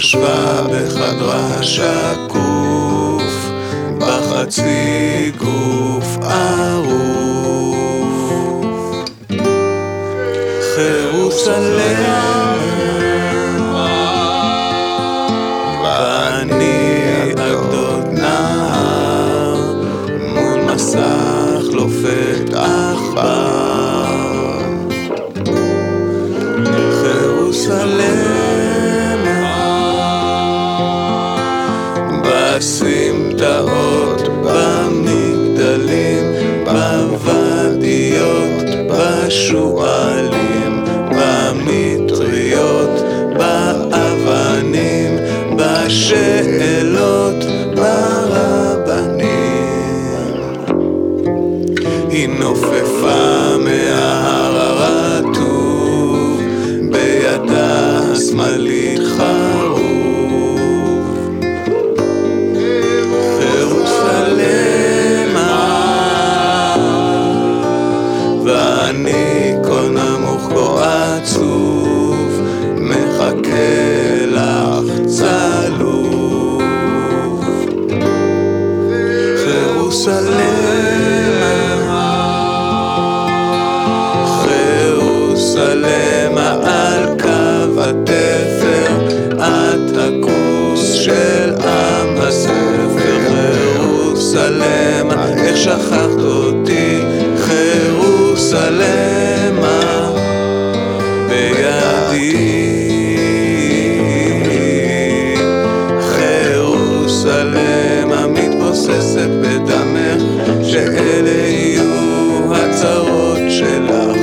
ישבה בחדרה שקוף, בחצי גוף ערוף. ירוסלם, ואני אגדוד נהר, מול מסך לופת עכבר. ירוסלם, בסמטאות, במגדלים, בוואדיות, בשועלים, במטריות, באבנים, בשאלות, ברבנים. היא נופפה מההר הרטוב, בידה השמאלית חרוב. ואני כה נמוך כה עצוב, מחכה לך צלוב. ירוסלם, ירוסלם על קו התפר, את הכוס של עם הספר. ירוסלם, איך שכחת אותי, ירוסלמה בידי. ירוסלמה מתבוססת בדמך, שאלה יהיו הצרות שלך.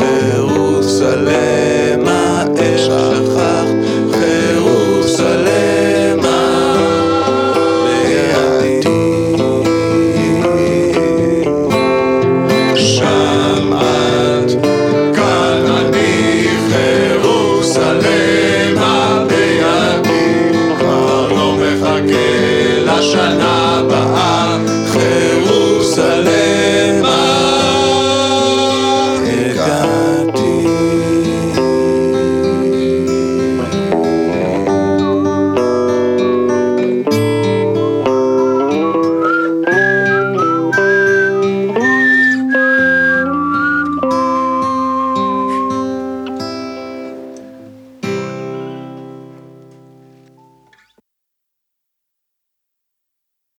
ירוסלמה איך שכחת, ירוסלמה בידי. שם את, כאן אני, ירוסלמה בידי. כבר לא מחכה לשנה